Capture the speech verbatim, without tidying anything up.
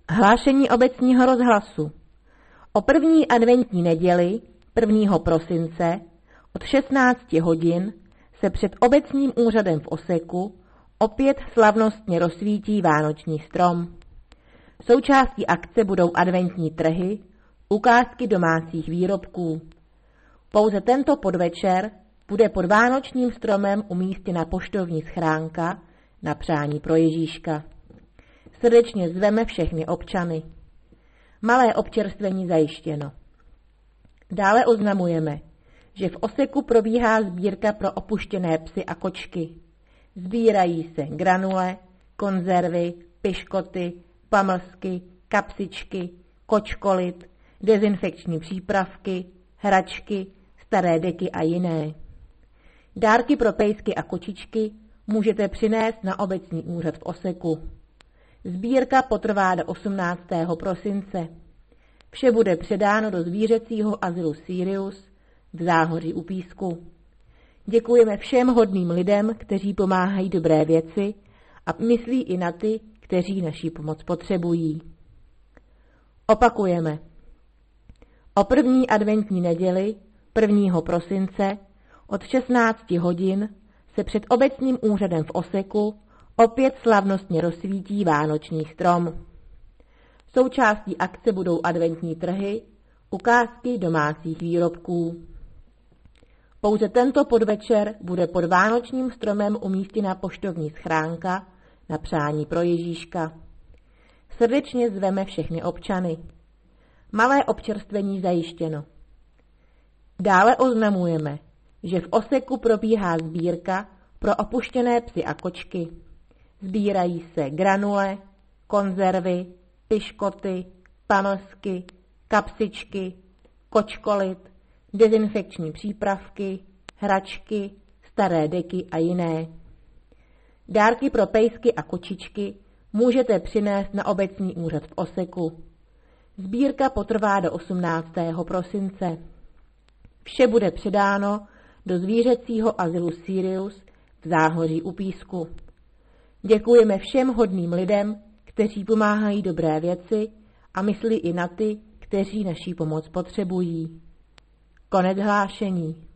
Hlášení obecního rozhlasu. O první adventní neděli, prvního prosince, od šestnácti hodin se před obecním úřadem v Oseku opět slavnostně rozsvítí vánoční strom. Součástí akce budou adventní trhy, ukázky domácích výrobků. Pouze tento podvečer bude pod vánočním stromem umístěna poštovní schránka na přání pro Ježíška. Srdečně zveme všechny občany. Malé občerstvení zajištěno. Dále oznamujeme, že v Oseku probíhá sbírka pro opuštěné psy a kočky. Sbírají se granule, konzervy, piškoty, pamlsky, kapsičky, kočkolit, dezinfekční přípravky, hračky, staré deky a jiné. Dárky pro pejsky a kočičky můžete přinést na obecní úřad v Oseku. Sbírka potrvá do osmnáctého prosince. Vše bude předáno do zvířecího azylu Sirius v Záhoří u Písku. Děkujeme všem hodným lidem, kteří pomáhají dobré věci a myslí i na ty, kteří naší pomoc potřebují. Opakujeme. O první adventní neděli, prvního prosince, od šestnácti hodin se před obecním úřadem v Oseku opět slavnostně rozsvítí vánoční strom. Součástí akce budou adventní trhy, ukázky domácích výrobků. Pouze tento podvečer bude pod vánočním stromem umístěna poštovní schránka na přání pro Ježíška. Srdečně zveme všechny občany. Malé občerstvení zajištěno. Dále oznamujeme, že v Oseku probíhá sbírka pro opuštěné psy a kočky. Sbírají se granule, konzervy, piškoty, pamlsky, kapsičky, kočkolit, dezinfekční přípravky, hračky, staré deky a jiné. Dárky pro pejsky a kočičky můžete přinést na obecní úřad v Oseku. Sbírka potrvá do osmnáctého prosince. Vše bude předáno do zvířecího azylu Sirius v Záhoří u Písku. Děkujeme všem hodným lidem, kteří pomáhají dobré věci a myslí i na ty, kteří naší pomoc potřebují. Konec hlášení.